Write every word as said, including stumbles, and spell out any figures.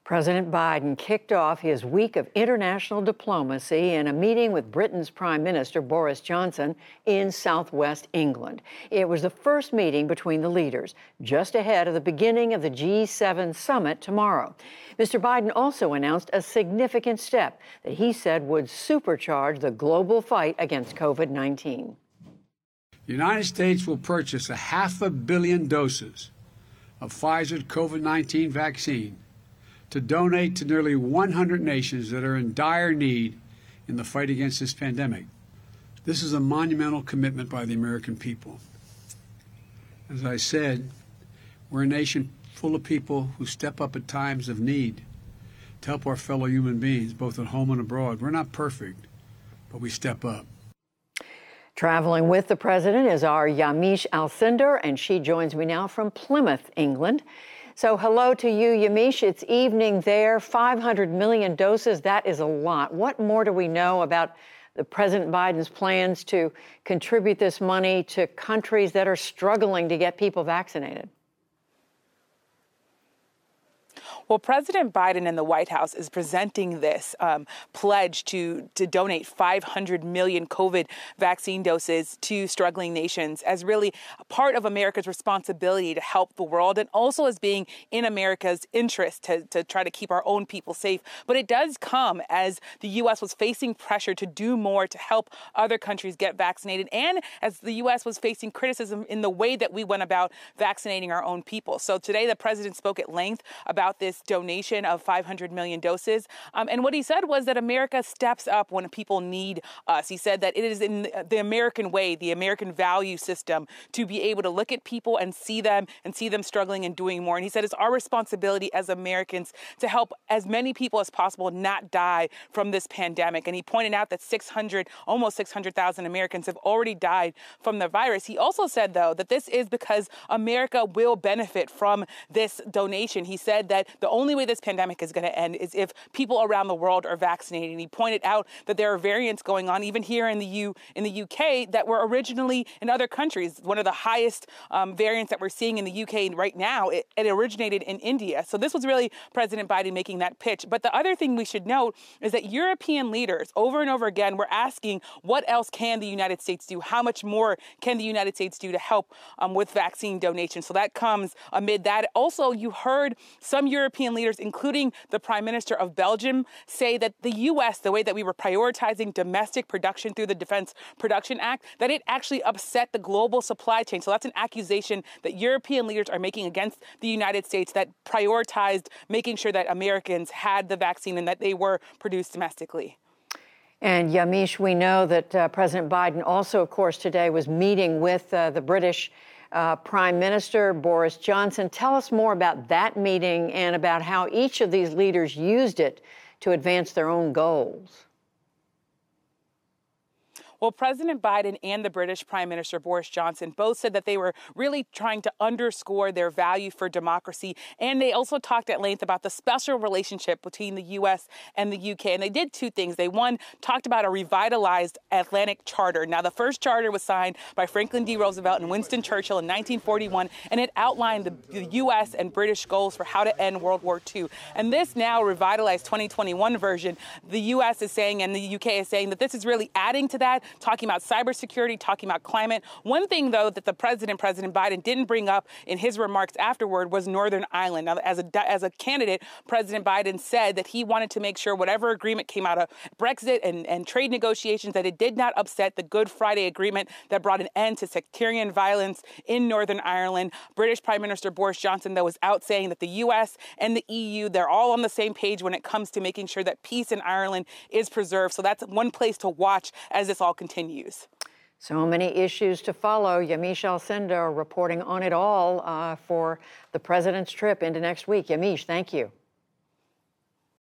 President Biden kicked off his week of international diplomacy in a meeting with Britain's Prime Minister Boris Johnson in southwest England. It was the first meeting between the leaders, just ahead of the beginning of the G seven summit tomorrow. Mister Biden also announced a significant step that he said would supercharge the global fight against COVID nineteen. The United States will purchase a half a billion doses of Pfizer's COVID nineteen vaccine to donate to nearly one hundred nations that are in dire need in the fight against this pandemic. This is a monumental commitment by the American people. As I said, we're a nation full of people who step up at times of need to help our fellow human beings, both at home and abroad. We're not perfect, but we step up. Traveling with the president is our Yamiche Alcindor, and she joins me now from Plymouth, England. So hello to you, Yamiche. It's evening there. five hundred million doses, that is a lot. What more do we know about the President Biden's plans to contribute this money to countries that are struggling to get people vaccinated? Well, President Biden and the White House is presenting this um, pledge to, to donate five hundred million COVID vaccine doses to struggling nations as really a part of America's responsibility to help the world, and also as being in America's interest to, to try to keep our own people safe. But it does come as the U S was facing pressure to do more to help other countries get vaccinated, and as the U S was facing criticism in the way that we went about vaccinating our own people. So today the president spoke at length about this donation of five hundred million doses. Um, and what he said was that America steps up when people need us. He said that it is in the American way, the American value system, to be able to look at people and see them and see them struggling and doing more. And he said it's our responsibility as Americans to help as many people as possible not die from this pandemic. And he pointed out that six hundred, almost six hundred thousand Americans have already died from the virus. He also said, though, that this is because America will benefit from this donation. He said that the only way this pandemic is going to end is if people around the world are vaccinated. And he pointed out that there are variants going on even here in the U in the U K that were originally in other countries. One of the highest um, variants that we're seeing in the U K right now, it, it originated in India. So this was really President Biden making that pitch. But the other thing we should note is that European leaders over and over again were asking, what else can the United States do? How much more can the United States do to help um, with vaccine donations? So that comes amid that. Also, you heard some European leaders, including the Prime Minister of Belgium, say that the U S, the way that we were prioritizing domestic production through the Defense Production Act, that it actually upset the global supply chain. So that's an accusation that European leaders are making against the United States that prioritized making sure that Americans had the vaccine and that they were produced domestically. And Yamiche, we know that uh, President Biden also, of course, today was meeting with uh, the British Uh, Prime Minister Boris Johnson. Tell us more about that meeting and about how each of these leaders used it to advance their own goals. Well, President Biden and the British Prime Minister Boris Johnson both said that they were really trying to underscore their value for democracy. And they also talked at length about the special relationship between the U S and the U K. And they did two things. They, one, talked about a revitalized Atlantic Charter. Now, the first charter was signed by Franklin D. Roosevelt and Winston Churchill in nineteen forty-one, and it outlined the, the U S and British goals for how to end World War Two. And this now revitalized twenty twenty-one version, the U S is saying and the U K is saying that this is really adding to that, talking about cybersecurity, talking about climate. One thing, though, that the president, President Biden, didn't bring up in his remarks afterward was Northern Ireland. Now, as a, as a candidate, President Biden said that he wanted to make sure whatever agreement came out of Brexit and, and trade negotiations, that it did not upset the Good Friday Agreement that brought an end to sectarian violence in Northern Ireland. British Prime Minister Boris Johnson, though, was out saying that the U S and the E U, they're all on the same page when it comes to making sure that peace in Ireland is preserved. So that's one place to watch as this all continues. So many issues to follow. Yamiche Alcindor reporting on it all uh, for the president's trip into next week. Yamiche, thank you.